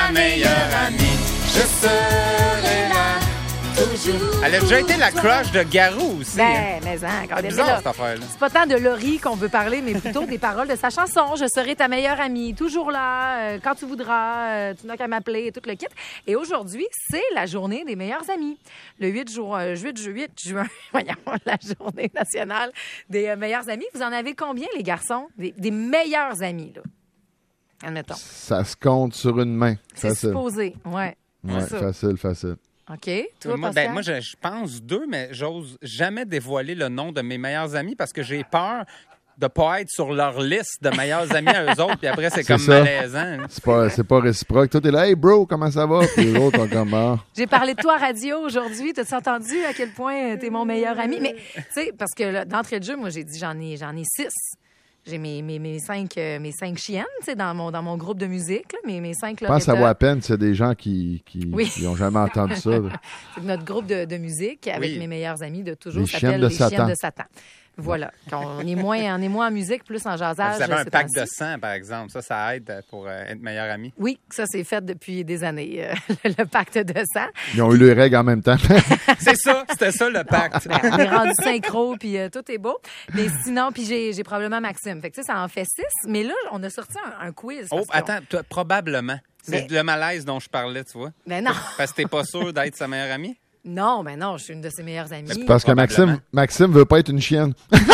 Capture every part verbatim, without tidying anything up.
ta meilleure amie. Je serai là, toujours. Elle a déjà été la crush de Garou aussi. Ben, mais hein, quand C'est même bizarre, là. cette affaire-là. C'est pas tant de Laurie qu'on veut parler, mais plutôt des paroles de sa chanson. Je serai ta meilleure amie, toujours là, euh, quand tu voudras, euh, tu n'as qu'à m'appeler, tout le kit. Et aujourd'hui, c'est la journée des meilleurs amis. Le huit, jour, euh, huit, huit juin, voyons, la journée nationale des euh, meilleurs amis. Vous en avez combien, les garçons? Des, des meilleurs amis, là? Admettons. Ça se compte sur une main. C'est Facile. supposé, ouais. Ouais, C'est ça. facile, facile. OK. Toi, Moi, Pascal? ben, moi, je, je pense deux, mais j'ose jamais dévoiler le nom de mes meilleurs amis parce que j'ai peur de pas être sur leur liste de meilleurs amis à eux autres, puis après, c'est C'est comme ça. malaisant. C'est pas, c'est pas réciproque. Toi, t'es là, hey bro, comment ça va? Puis les autres ont comme, ah. J'ai parlé de toi à radio aujourd'hui. T'as-tu entendu à quel point t'es mon meilleur ami? Mais, tu sais, parce que là, d'entrée de jeu, moi, j'ai dit j'en ai, j'en ai six. J'ai mes, mes, mes, cinq, euh, mes cinq chiennes, tu sais, dans mon, dans mon groupe de musique, là, mes, mes cinq Je pense que ça Loretta. vaut à peine s'il y a des gens qui qui, Oui. qui ont jamais entendu ça. là. C'est notre groupe de, de musique avec Oui. mes meilleurs amis de toujours. Les Ça chiennes s'appelle de Les Satan. chiennes de Satan. Voilà. On est moins, on est moins en musique, plus en jasage. Vous avez un ces pack de temps-ci. sang, par exemple. Ça, ça aide pour euh, être meilleur ami. Oui, ça, c'est fait depuis des années, euh, le pacte de sang. Ils ont eu les règles en même temps. C'est ça, c'était ça le pacte. Ben, on est rendu synchro, puis euh, tout est beau. Mais sinon, puis j'ai, j'ai probablement Maxime. Fait que, tu sais, ça en fait six. Mais là, on a sorti un, un quiz. Oh, parce qu'on- attends, toi, probablement. C'est Mais- le malaise dont je parlais, tu vois. Ben non. Parce que t'es pas sûr d'être sa meilleure amie. Non, ben non, je suis une de ses meilleures amies. Parce que Probablement. Maxime, Maxime veut pas être une chienne.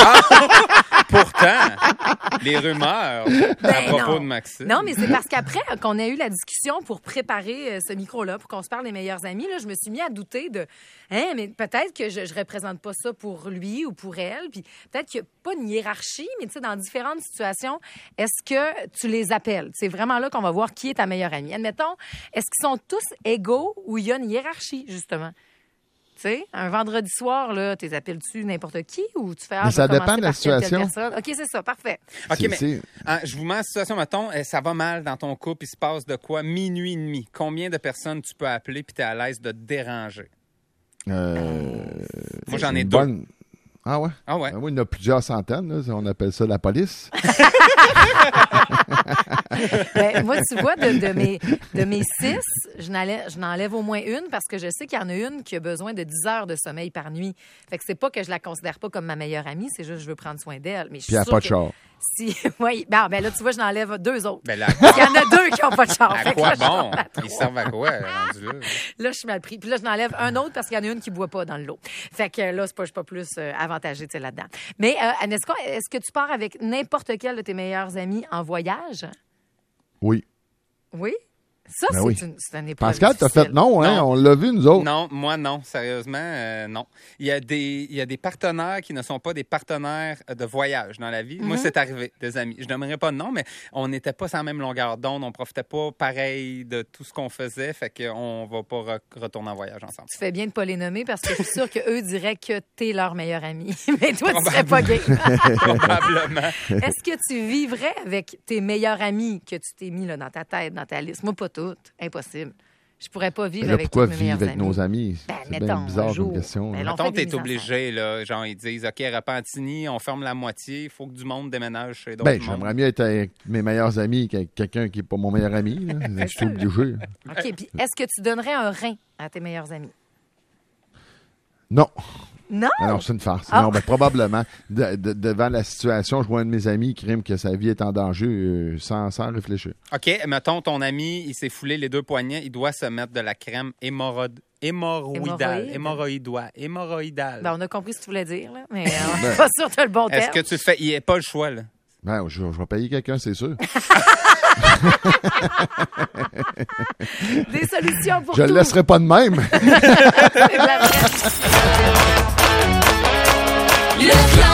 Pourtant, les rumeurs à Ben propos non. de Maxime. Non, mais c'est parce qu'après qu'on a eu la discussion pour préparer euh, ce micro-là, pour qu'on se parle des meilleurs amis, là, je me suis mis à douter de, hein, mais peut-être que je, je représente pas ça pour lui ou pour elle, puis peut-être qu'il n'y a pas une hiérarchie, mais tu sais, dans différentes situations, est-ce que tu les appelles? C'est vraiment là qu'on va voir qui est ta meilleure amie. Admettons, est-ce qu'ils sont tous égaux ou il y a une hiérarchie, justement? Tu sais, un vendredi soir, là, tu les appelles-tu n'importe qui ou tu fais... Ah, Mais je ça vais dépend commencer de la par telle, telle situation. personne. OK, c'est ça, parfait. OK, C'est- mais c'est- hein, je vous mets en situation, mettons, euh, ça va mal dans ton couple, il se passe de quoi? Minuit et demi. Combien de personnes tu peux appeler puis t'es à l'aise de te déranger? Euh, Moi, j'en c'est ai une deux. bonne- Ah ouais? Ah ouais? Ben oui, il y en a plusieurs centaines. Là. On appelle ça la police. Ben, moi, tu vois, de, de mes, de mes six, je n'enlève, je n'enlève au moins une parce que je sais qu'il y en a une qui a besoin de dix heures de sommeil par nuit. Fait que c'est pas que je la considère pas comme ma meilleure amie, c'est juste que je veux prendre soin d'elle. Mais je suis Puis elle n'a sûre pas de que char. Si, oui, ben, ben là, tu vois, je n'enlève deux autres. Ben là, Il y en a deux qui n'ont pas de char. à Fait que quoi là, je bon? suis à trois. Ils servent à quoi, rendu là? Là, je suis mal pris. Puis là, je n'enlève un autre parce qu'il y en a une qui ne boit pas dans le lot. Fait que là, c'est pas, je suis pas plus euh, avantagée tu sais, là-dedans. Mais, euh, Anesca, est-ce que tu pars avec n'importe quel de tes meilleurs amis en voyage? Oui. Oui? Ça, Ben c'est, oui. une, c'est une épreuve Pascal, t'as difficile. fait non, hein? Non. On l'a vu, nous autres. Non, moi non, sérieusement, euh, non. Il y, a des, il y a des partenaires qui ne sont pas des partenaires de voyage dans la vie. Moi, c'est arrivé, des amis. Je n'aimerais pas de nom, mais on n'était pas sur la même longueur d'onde, on profitait pas pareil de tout ce qu'on faisait, fait qu'on va pas re- retourner en voyage ensemble. Tu fais bien de pas les nommer parce que je suis sûre qu'eux diraient que t'es leur meilleur ami. Mais toi, tu serais pas gay. Probablement. Est-ce que tu vivrais avec tes meilleurs amis que tu t'es mis là, dans ta tête, dans ta liste? Moi, pas toutes. Impossible. Je pourrais pas vivre Mais là, avec pourquoi tous mes vivre meilleurs avec amis. nos amis? Ben, C'est mettons, bien un bizarre jour. comme question. Ben, là. là, on Mettons, fait des t'es mises obligé, là, genre, ils disent, OK, Repentigny, on ferme la moitié, il faut que du monde déménage chez d'autres Ben, mondes. j'aimerais mieux être avec mes meilleurs amis qu'avec quelqu'un qui n'est pas mon meilleur ami. là. Je suis obligé. OK. Puis, est-ce que tu donnerais un rein à tes meilleurs amis? Non. Non? Alors, c'est une farce. Ah. Non, ben, probablement, de- de- devant la situation, je vois un de mes amis qui crime que sa vie est en danger euh, sans, sans réfléchir. OK, mettons, ton ami, il s'est foulé les deux poignets, il doit se mettre de la crème hémorroïde, hémorroïdale. Hémorroïde. Hémorroïdoide. Hémorroïdale. Ben, on a compris ce que tu voulais dire, là, mais euh, on n'est pas sûr que tu as le bon Est-ce terme. que tu le fais? Il n'y a pas le choix, là. Ben, je, je vais payer quelqu'un, c'est sûr. Des solutions pour Je tout. le laisserai pas de même. C'est de la vraie. Le clan